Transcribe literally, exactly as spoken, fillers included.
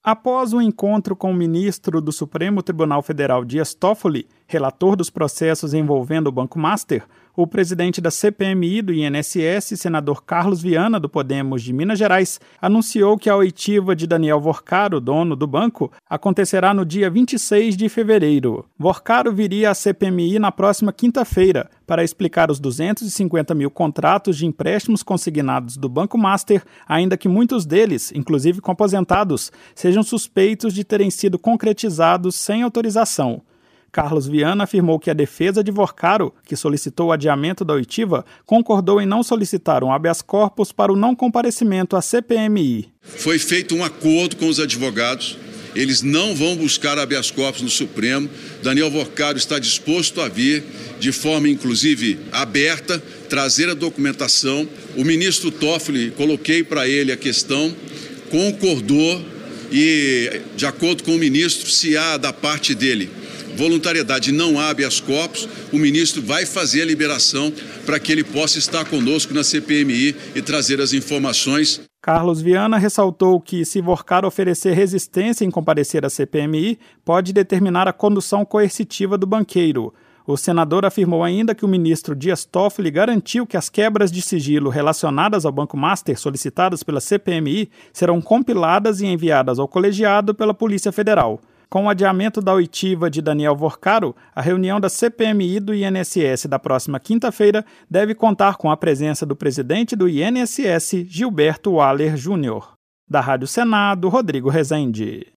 Após o encontro com o ministro do Supremo Tribunal Federal Dias Toffoli, relator dos processos envolvendo o Banco Master, o presidente da C P M I do I N S S, senador Carlos Viana, do Podemos de Minas Gerais, anunciou que a oitiva de Daniel Worcaro, dono do banco, acontecerá no dia vinte e seis de fevereiro. Worcaro viria à C P M I na próxima quinta-feira para explicar os duzentos e cinquenta mil contratos de empréstimos consignados do Banco Master, ainda que muitos deles, inclusive com aposentados, sejam suspeitos de terem sido concretizados sem autorização. Carlos Viana afirmou que a defesa de Worcaro, que solicitou o adiamento da oitiva, concordou em não solicitar um habeas corpus para o não comparecimento à C P M I. Foi feito um acordo com os advogados, eles não vão buscar habeas corpus no Supremo. Daniel Worcaro está disposto a vir, de forma inclusive aberta, trazer a documentação. O ministro Toffoli, coloquei para ele a questão, concordou e, de acordo com o ministro, se há da parte dele voluntariedade, não há habeas corpus, o ministro vai fazer a liberação para que ele possa estar conosco na C P M I e trazer as informações. Carlos Viana ressaltou que, se Worcaro oferecer resistência em comparecer à C P M I, pode determinar a condução coercitiva do banqueiro. O senador afirmou ainda que o ministro Dias Toffoli garantiu que as quebras de sigilo relacionadas ao Banco Master solicitadas pela C P M I serão compiladas e enviadas ao colegiado pela Polícia Federal. Com o adiamento da oitiva de Daniel Worcaro, a reunião da C P M I do I N S S da próxima quinta-feira deve contar com a presença do presidente do I N S S, Gilberto Waller Júnior Da Rádio Senado, Rodrigo Rezende.